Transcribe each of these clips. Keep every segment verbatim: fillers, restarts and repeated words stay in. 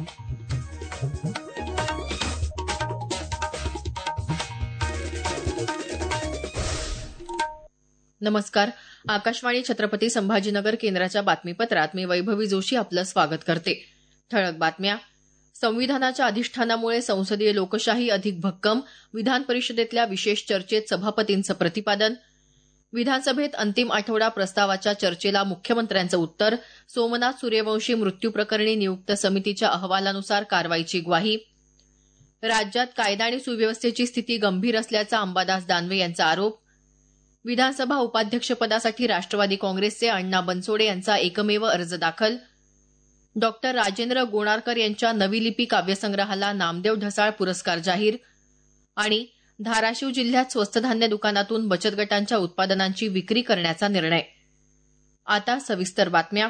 नमस्कार. आकाशवाणी छत्रपती संभाजीनगर केंद्राच्या बातमीपत्रात मी वैभवी जोशी आपलं स्वागत करते. ठळक बातम्या. संविधानाच्या अधिष्ठानामुळे संसदीय लोकशाही अधिक भक्कम, विधान परिषदेतल्या विशेष चर्चेत सभापतींचं प्रतिपादन. विधानसभेत अंतिम आठवडा प्रस्तावाच्या चर्चेला मुख्यमंत्र्यांचं उत्तर. सोमनाथ सूर्यवंशी मृत्यू प्रकरणी नियुक्त समितीच्या अहवालानुसार कारवाईची ग्वाही. राज्यात कायदा आणि सुव्यवस्थेची स्थिती गंभीर असल्याचा अंबादास दानवे यांचा आरोप. विधानसभा उपाध्यक्षपदासाठी राष्ट्रवादी काँग्रेसचे अण्णा बनसोडे यांचा एकमेव अर्ज दाखल. डॉक्टर राजेंद्र गोणारकर यांच्या नवी लिपी काव्यसंग्रहाला नामदेव ढसाळ पुरस्कार जाहीर. आणि धाराशिव जिल्ह्यात स्वस्त धान्य दुकानातून बचत गटांच्या उत्पादनांची विक्री करण्याचा निर्णय. आता सविस्तर बातम्या.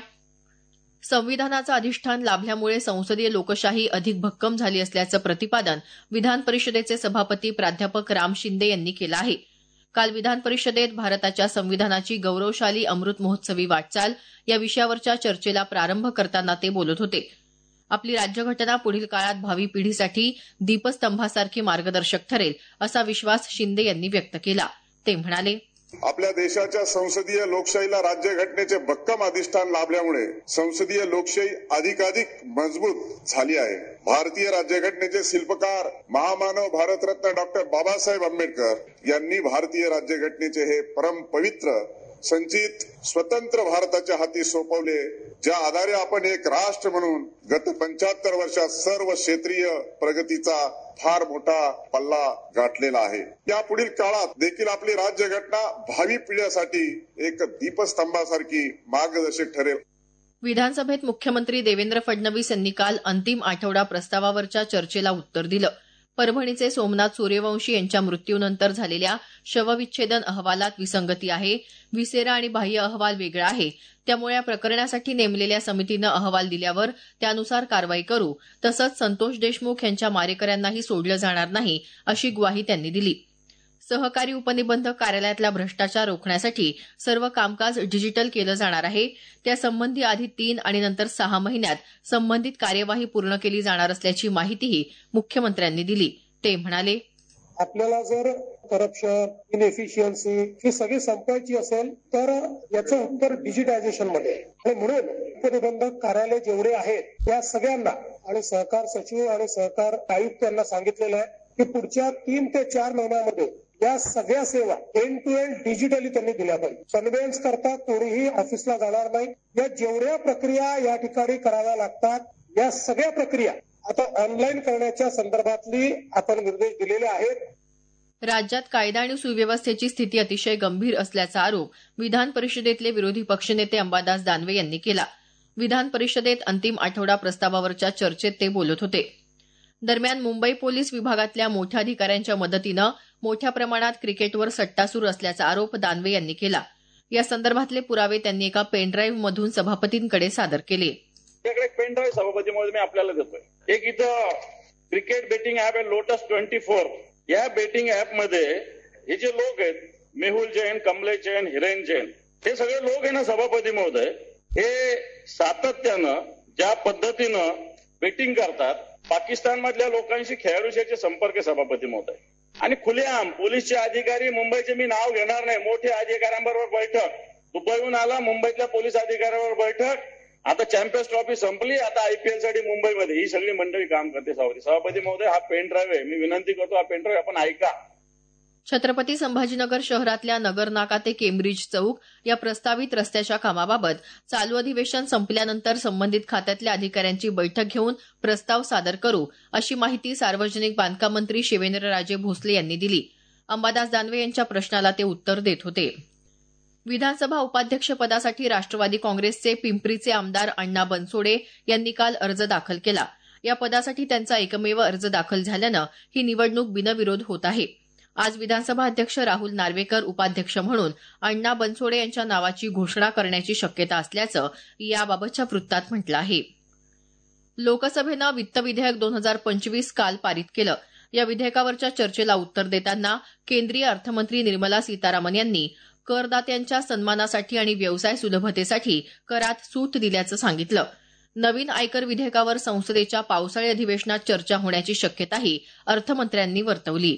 संविधानाचं अधिष्ठान लाभल्यामुळे संसदीय लोकशाही अधिक भक्कम झाली असल्याचं प्रतिपादन विधान परिषदेचे सभापती प्राध्यापक राम शिंदे यांनी केलं आहे. काल विधान परिषदेत भारताच्या संविधानाची गौरवशाली अमृत महोत्सवी वाटचाल या विषयावरच्या चर्चेला प्रारंभ करताना ते बोलत होते. आपली राज्यघटना पुढील काळात भावी पिढीसाठी दीपस्तंभासारखी मार्गदर्शक ठरेल असा विश्वास शिंदे यांनी व्यक्त केला. ते म्हणाले, आपल्या देशाच्या संसदीय लोकशाहीला राज्यघटनेचे भक्कम अधिष्ठान लाभल्यामुळे संसदीय लोकशाही अधिकाधिक मजबूत झाली आहे. भारतीय राज्यघटनेचे शिल्पकार महामानव भारतरत्न डॉक्टर बाबासाहेब आंबेडकर यांनी भारतीय राज्यघटनेचे हे परम पवित्र संचित स्वतंत्र भारताच्या हाती सोपवले, ज्या आधारे आपण एक राष्ट्र म्हणून गत पंच्याहत्तर वर्षात सर्व क्षेत्रीय प्रगतीचा फार मोठा पल्ला गाठलेला आहे. या पुढील काळात देखील आपली राज्यघटना भावी पिढ्यासाठी एक दीपस्तंभासारखी मार्गदर्शक ठरेल. विधानसभेत मुख्यमंत्री देवेंद्र फडणवीस यांनी काल अंतिम आठवडा प्रस्तावावरच्या चर्चेला उत्तर दिलं. परभणीचे सोमनाथ सूर्यवंशी यांच्या मृत्यूनंतर झालेल्या शवविच्छेदन अहवालात विसंगती आहे. व्हिसेरा आणि बाह्य अहवाल वेगळा आहे. त्यामुळे या प्रकरणासाठी नेमलेल्या समितीनं अहवाल दिल्यावर त्यानुसार कारवाई करू. तसंच संतोष देशमुख यांच्या मारेकऱ्यांनाही सोडलं जाणार नाही अशी ग्वाही त्यांनी दिली. सहकारी उपनिबंधक कार्यालयातला भ्रष्टाचार रोखण्यासाठी सर्व कामकाज डिजिटल केलं जाणार आहे. त्यासंबंधी आधी तीन आणि नंतर सहा महिन्यात संबंधित कार्यवाही पूर्ण केली जाणार असल्याची माहितीही मुख्यमंत्र्यांनी दिली. ते म्हणाले, आपल्याला जर करप्शन, इनएफिशियन्सी ही सगळी संपवायची असेल तर याचं उत्तर डिजिटायझेशन मध्ये. आणि म्हणून उपनिबंधक कार्यालय जेवढे आहेत त्या सगळ्यांना आणि सहकार सचिव आणि सहकार आयुक्त यांना सांगितलेलं आहे की पुढच्या तीन ते चार महिन्यामध्ये या सगळ्या सेवा एंड टू एंड डिजिटली त्यांनी दिल्या पाहिजे. कन्व्हेन्स करता कोणीही ऑफिसला जाणार नाही. या जेवढ्या प्रक्रिया या ठिकाणी कराव्या लागतात या सगळ्या प्रक्रिया आता ऑनलाईन करण्याच्या संदर्भातली आपण निर्देश दिलेले आहेत. राज्यात कायदा आणि सुव्यवस्थेची स्थिती अतिशय गंभीर असल्याचा आरोप विधान परिषदेतले विरोधी पक्षनेते अंबादास दानवे यांनी केला. विधान परिषदेत अंतिम आठवडा प्रस्तावावरच्या चर्चेत ते बोलत होते. दरम्यान मुंबई पोलीस विभागातल्या मोठ्या अधिकाऱ्यांच्या मदतीनं मोठ्या प्रमाणात क्रिकेटवर सट्टा सुरू असल्याचा आरोप दानवे यांनी केला. या संदर्भातले पुरावे त्यांनी एका पेनड्राईव्ह मधून सभापतींकडे सादर केले. एक पेनड्राईव्ह सभापतीमुळे मी आपल्याला देतोय. एक इथं क्रिकेट बेटिंग ऍप आहे लोटस ट्वेंटी फोर. या बेटिंग ऍप मध्ये हे जे लोक आहेत मेहुल जैन, कमलेश जैन, हिरेन जैन हे सगळे लोक आहे ना सभापती महोदय, हे सातत्यानं ज्या पद्धतीनं बेटिंग करतात पाकिस्तान मधल्या लोकांशी खेळाडूचे संपर्क सभापती महोदय. आणि खुलेआम पोलीसचे अधिकारी मुंबईचे मी नाव घेणार नाही, मोठ्या अधिकाऱ्यांबरोबर बैठक, दुबईहून आला मुंबईतल्या पोलीस अधिकाऱ्यांबरोबर बैठक. आता चॅम्पियन्स ट्रॉफी संपली, आता आयपीएल साठी मुंबईमध्ये ही सगळी मंडळी काम करते. सभापती सभापती महोदय हा पेन ड्राईव्ह आहे, मी विनंती करतो हा पेन ड्राईव्ह आपण ऐका. छत्रपती संभाजीनगर शहरातल्या नगर नाका ते केम्ब्रिज चौक या प्रस्तावित रस्त्याच्या कामाबाबत चालू अधिवेशन संपल्यानंतर संबंधित खात्यातल्या अधिकाऱ्यांची बैठक घेऊन प्रस्ताव सादर करू अशी माहिती सार्वजनिक बांधकाम मंत्री शिवेंद्रराजे भोसले यांनी दिली. अंबादास दानवे यांच्या प्रश्नाला ते उत्तर देत होते. विधानसभा उपाध्यक्षपदासाठी राष्ट्रवादी काँग्रेसचे पिंपरीचे आमदार अण्णा बनसोडे यांनी काल अर्ज दाखल केला. या पदासाठी त्यांचा एकमेव अर्ज दाखल झाल्यानं ही निवडणूक बिनविरोध होत आहे. आज विधानसभा अध्यक्ष राहुल नार्वेकर उपाध्यक्ष म्हणून अण्णा बनसोडे यांच्या नावाची घोषणा करण्याची शक्यता असल्याचं याबाबतच्या वृत्तात म्हटलं आहे. लोकसभेनं वित्त विधेयक दोन हजार पंचवीस काल पारित केलं. या विधेयकावरच्या चर्चेला उत्तर देताना केंद्रीय अर्थमंत्री निर्मला सीतारामन यांनी करदात्यांच्या सन्मानासाठी आणि व्यवसाय सुलभतेसाठी करात सूट दिल्याचं सांगितलं. नवीन आयकर विधेयकावर संसदेच्या पावसाळी अधिवेशनात चर्चा होण्याची शक्यताही अर्थमंत्र्यांनी वर्तवली.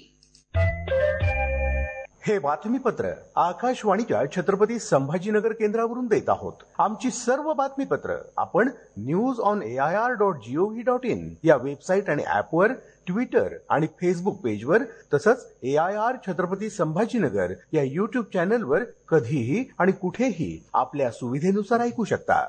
हे बातमीपत्र आकाशवाणीच्या छत्रपती संभाजीनगर केंद्रावरून देत आहोत. आमची सर्व बातमीपत्र आपण news on AIR dot GOV dot in या वेबसाईट आणि ऍपवर, ट्विटर आणि फेसबुक पेजवर, तसंच एआयआर छत्रपती संभाजीनगर या युट्यूब चॅनलवर कधीही आणि कुठेही आपल्या सुविधेनुसार ऐकू शकता.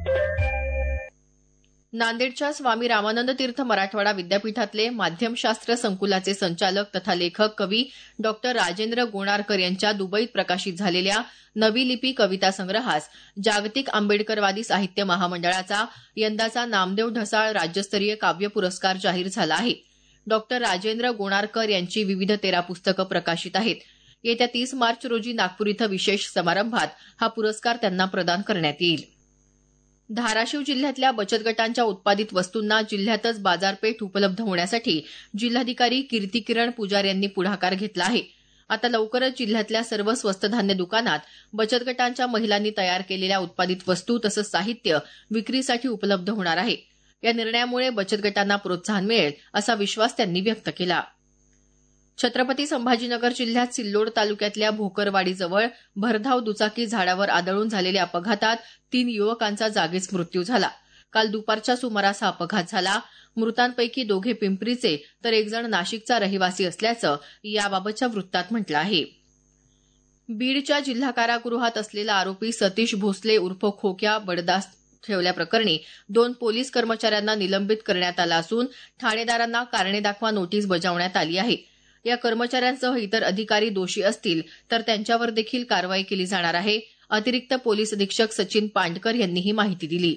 नांदेडच्या स्वामी रामानंद तीर्थ मराठवाडा विद्यापीठातले माध्यमशास्त्र संकुलाचे संचालक तथा लेखक कवी डॉक्टर राजेंद्र गोणारकर यांच्या दुबईत प्रकाशित झालेल्या नवी लिपी कविता संग्रहास जागतिक आंबेडकरवादी साहित्य महामंडळाचा यंदाचा नामदेव ढसाळ राज्यस्तरीय काव्य पुरस्कार जाहीर झाला आहे. डॉक्टर राजेंद्र गोणारकर यांची विविध तेरा पुस्तकं प्रकाशित आहेत. येत्या तीस मार्च रोजी नागपूर इथं विशेष समारंभात हा पुरस्कार त्यांना प्रदान करण्यात येईल. धाराशिव जिल्ह्यातल्या बचत गटांच्या उत्पादित वस्तूंना जिल्ह्यातच बाजारपेठ उपलब्ध होण्यासाठी जिल्हाधिकारी कीर्तिकिरण पुजार यांनी पुढाकार घेतला आहे. आता लवकरच जिल्ह्यातल्या सर्व स्वस्त धान्य दुकानात बचत गटांच्या महिलांनी तयार केलेल्या उत्पादित वस्तू तसंच साहित्य विक्रीसाठी उपलब्ध होणार आहे. या निर्णयामुळे बचत गटांना प्रोत्साहन मिळेल असा विश्वास त्यांनी व्यक्त केला. छत्रपती संभाजीनगर जिल्ह्यात सिल्लोड तालुक्यातल्या भोकरवाडीजवळ भरधाव दुचाकी झाडावर आदळून झालेल्या अपघातात तीन युवकांचा जागीच मृत्यू झाला. काल दुपारच्या सुमारास हा अपघात झाला. मृतांपैकी दोघे पिंपरीचे तर एक जण नाशिकचा रहिवासी असल्याचं याबाबतच्या वृत्तात म्हटलं आहे. बीडच्या जिल्हा कारागृहात असलेला आरोपी सतीश भोसले उर्फ खोक्या बडदास्त ठेवल्याप्रकरणी दोन पोलीस कर्मचाऱ्यांना निलंबित करण्यात आलं असून ठाणेदारांना कारणे दाखवा नोटीस बजावण्यात आली आहे. या कर्मचाऱ्यांसह इतर अधिकारी दोषी असतील तर त्यांच्यावर देखील कारवाई केली जाणार आहे. अतिरिक्त पोलीस अधीक्षक सचिन पांडकर यांनी ही माहिती दिली.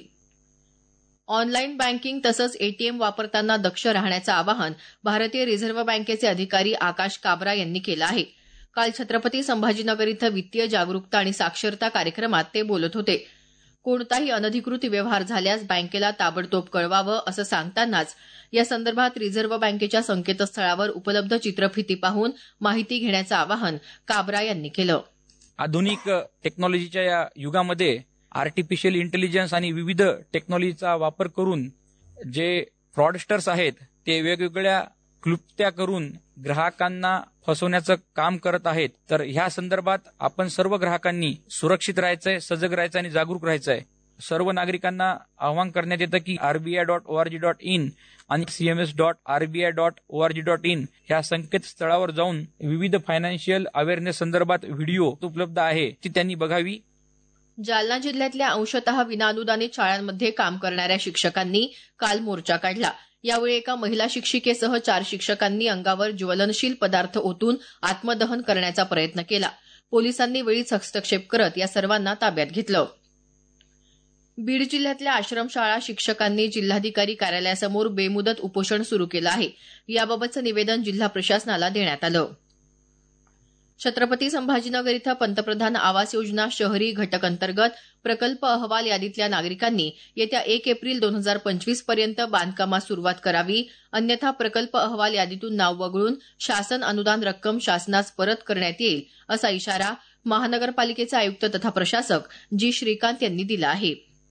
ऑनलाईन बँकिंग तसंच एटीएम वापरताना दक्ष राहण्याचं आवाहन भारतीय रिझर्व्ह बँकेचे अधिकारी आकाश काबरा यांनी केलं आहे. काल छत्रपती संभाजीनगर इथं वित्तीय जागरूकता आणि साक्षरता कार्यक्रमात ते बोलत होते. कोणताही अनधिकृत व्यवहार झाल्यास बँकेला ताबडतोब कळवावं असं सांगतानाच या संदर्भात रिझर्व्ह बँकेच्या संकेतस्थळावर उपलब्ध चित्रफिती पाहून माहिती घेण्याचं आवाहन काबरा यांनी केलं. आधुनिक टेक्नॉलॉजीच्या या युगामध्ये आर्टिफिशियल इंटेलिजन्स आणि विविध टेक्नॉलॉजीचा वापर करून जे फ्रॉडस्टर्स आहेत ते वेगवेगळ्या क्लुप्त्या करून ग्राहकांना फसवण्याचं काम करत आहेत. तर ह्या संदर्भात आपण सर्व ग्राहकांनी सुरक्षित राहायचंय, सजग राहायचं आणि जागरूक राहायचंय. सर्व नागरिकांना आवाहन करण्यात येतं की RBI dot ORG dot in आणि CMS dot RBI dot ORG dot in ह्या संकेतस्थळावर जाऊन विविध फायनान्शियल अवेअरनेस संदर्भात व्हिडिओ उपलब्ध आहे ती त्यांनी बघावी. जालना जिल्ह्यातल्या अंशतः विनाअनुदानित शाळांमध्ये काम करणाऱ्या शिक्षकांनी काल मोर्चा काढला. यावेळी एका महिला शिक्षिकेसह चार शिक्षकांनी अंगावर ज्वलनशील पदार्थ ओतून आत्मदहन करण्याचा प्रयत्न केला. पोलिसांनी वेळीच हस्तक्षेप करत या सर्वांना ताब्यात घेतलं. बीड जिल्ह्यातल्या आश्रमशाळा शिक्षकांनी जिल्हाधिकारी कार्यालयासमोर बेमुदत उपोषण सुरू केलं आहे. याबाबतचं निवेदन जिल्हा प्रशासनाला देण्यात आलं. छत्रपती संभाजीनगर इथं पंतप्रधान आवास योजना शहरी घटक अंतर्गत प्रकल्प अहवाल यादीतल्या नागरिकांनी येत्या एक एप्रिल दोन हजार पंचवीस पर्यंत बांधकामास सुरुवात करावी, अन्यथा प्रकल्प अहवाल यादीतून नाव वगळून शासन अनुदान रक्कम शासनास परत करण्यात येईल असा इशारा महानगरपालिकेचे आयुक्त तथा प्रशासक जी श्रीकांत यांनी दिला आहे.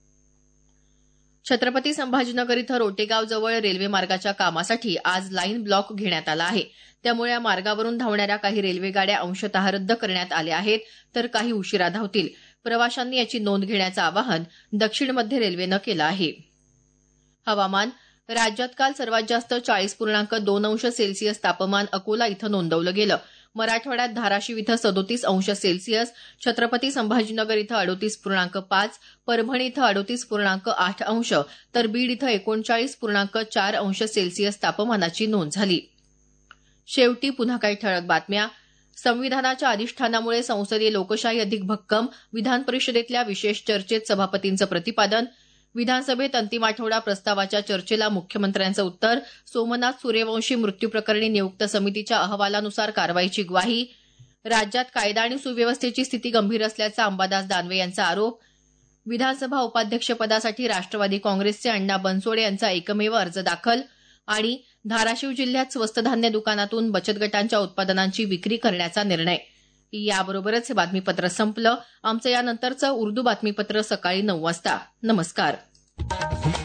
छत्रपती संभाजीनगर इथं रोटेगाव जवळ रेल्वे मार्गाच्या कामासाठी आज लाईन ब्लॉक घेण्यात आला आहे. त्यामुळे या मार्गावरून धावणाऱ्या काही रेल्वे गाड्या अंशतः रद्द करण्यात आल्या आहेत तर काही उशिरा धावतील. प्रवाशांनी याची नोंद घेण्याचं आवाहन दक्षिण मध्य रेल्वेनं केलं आहे. हवामान. राज्यात काल सर्वात जास्त चाळीस पूर्णांक दोन अंश सेल्सिअस तापमान अकोला इथं नोंदवलं गेलं. मराठवाड्यात धाराशिव इथं सदोतीस अंश सेल्सिअस, छत्रपती संभाजीनगर इथं अडोतीस पूर्णांक पाच, परभणी इथं अडोतीस पूर्णांक आठ अंश तर बीड इथं एकोणचाळीस पूर्णांक चार अंश सेल्सिअस तापमानाची नोंद झाली. शेवटी पुन्हा काही ठळक बातम्या. संविधानाच्या अधिष्ठानामुळे संसदीय लोकशाही अधिक भक्कम, विधान परिषदेतल्या विशेष चर्चेत सभापतींचं प्रतिपादन. विधानसभेत अंतिम आठवडा प्रस्तावाच्या चर्चेला मुख्यमंत्र्यांचं उत्तर. सोमनाथ सूर्यवंशी मृत्यू प्रकरणी नियुक्त समितीच्या अहवालानुसार कारवाईची ग्वाही. राज्यात कायदा आणि सुव्यवस्थेची स्थिती गंभीर असल्याचा अंबादास दानवे यांचा आरोप. विधानसभा उपाध्यक्षपदासाठी राष्ट्रवादी काँग्रेसचे अण्णा बनसोडे यांचा एकमेव अर्ज दाखल. आणि धाराशिव जिल्ह्यात स्वस्त धान्य दुकानातून बचत गटांच्या उत्पादनांची विक्री करण्याचा निर्णय. याबरोबरच हे बातमीपत्र संपलं. आमचं यानंतरचं उर्दू बातमीपत्र सकाळी नऊ वाजता. नमस्कार.